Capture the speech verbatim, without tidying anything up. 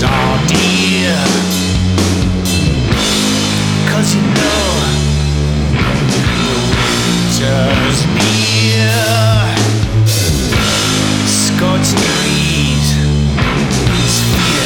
are dear. Cause you know the winter's near.